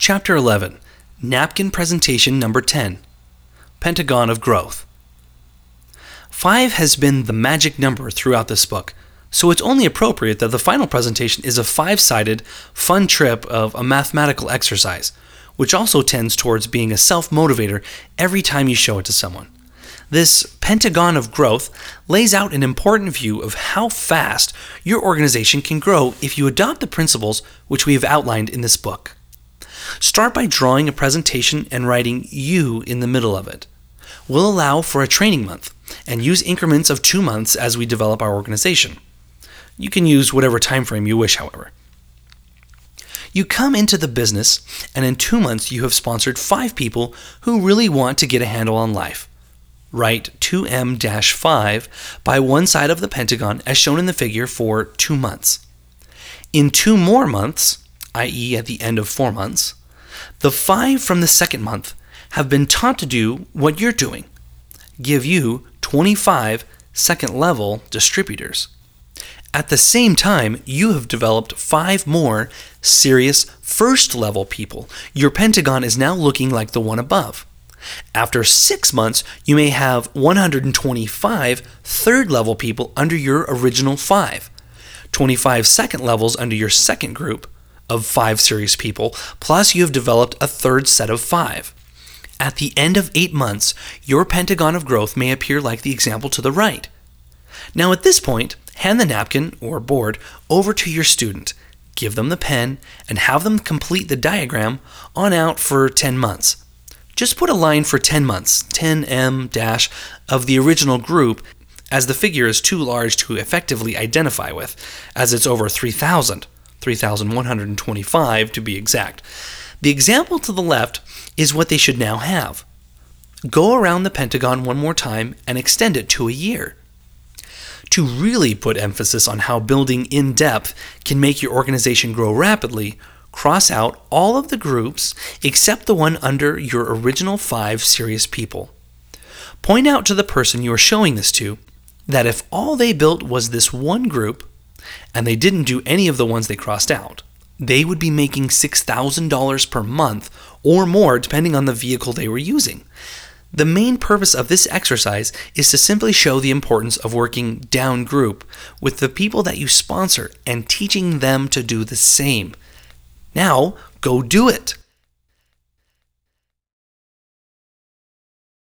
Chapter 11, Napkin Presentation Number 10, Pentagon of Growth. 5 has been the magic number throughout this book, so it's only appropriate that the final presentation is a 5-sided, fun trip of a mathematical exercise, which also tends towards being a self-motivator every time you show it to someone. This Pentagon of Growth lays out an important view of how fast your organization can grow if you adopt the principles which we have outlined in this book. Start by drawing a presentation and writing "you" in the middle of it. We'll allow for a training month and use increments of 2 months as we develop our organization. You can use whatever time frame you wish, however. You come into the business, and in 2 months you have sponsored 5 people who really want to get a handle on life. Write 2M-5 by one side of the pentagon as shown in the figure for 2 months. In 2 more months, i.e. at the end of 4 months, the 5 from the second month have been taught to do what you're doing. Give you 25 second-level distributors. At the same time, you have developed 5 more serious first-level people. Your pentagon is now looking like the one above. After 6 months, you may have 125 third-level people under your original 5, 25 second levels under your second group of 5 serious people, plus you have developed a third set of 5. At the end of 8 months, your pentagon of growth may appear like the example to the right. Now at this point, hand the napkin or board over to your student, give them the pen, and have them complete the diagram on out for 10 months. Just put a line for 10 months, 10M- of the original group, as the figure is too large to effectively identify with, as it's over 3,000. 3,125 to be exact. The example to the left is what they should now have. Go around the pentagon one more time and extend it to a year. To really put emphasis on how building in depth can make your organization grow rapidly, cross out all of the groups except the one under your original 5 serious people. Point out to the person you are showing this to that if all they built was this one group, and they didn't do any of the ones they crossed out, they would be making $6,000 per month or more depending on the vehicle they were using. The main purpose of this exercise is to simply show the importance of working down group with the people that you sponsor and teaching them to do the same. Now, go do it!